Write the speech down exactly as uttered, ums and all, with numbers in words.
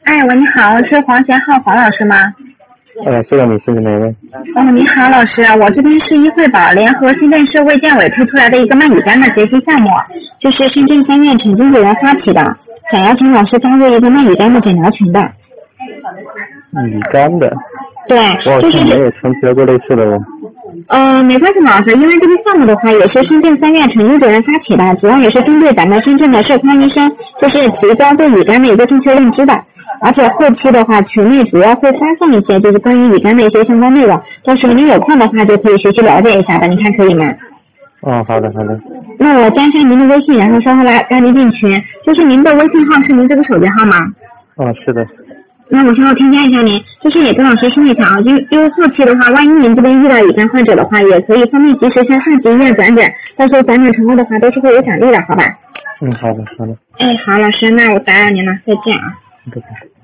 哎，喂，你好，是黄贤浩黄老师吗？ 呃，是的，你是哪位？ 哦，你好，老师，我这边是医惠宝联合深圳市卫健委推出来的一个卖乙肝的学习项目，就是深圳三院陈经理人发起的，想邀请老师加入一个卖乙肝的诊疗群的。 乙肝的？ 对， 我好就是像没有参加过类似的哦。 呃，没关系，老师，因为这个项目的话也是深圳三院陈经理人发起的，主要也是针对咱们深圳的社科医生，就是提高对乙肝的一个正确认知的。而且后期的话，群内主要会发送一些就是关于乙肝的一些相关内容，到时候您有空的话就可以学习了解一下的，您看可以吗？ 哦，好的好的。 那我加上您的微信，然后稍后来让您进群。就是您的微信号是您这个手机号吗？ 哦，是的。 那我稍后添加一下您，就是也跟老师说一下啊，因为因为后期的话，万一您这边遇到乙肝患者的话，也可以方便及时向上级医院转诊，到时候转诊成功的话都是会有奖励的，好吧？ 嗯，好的好的。 哎，好，老师，那我打扰您了，再见啊。 拜拜。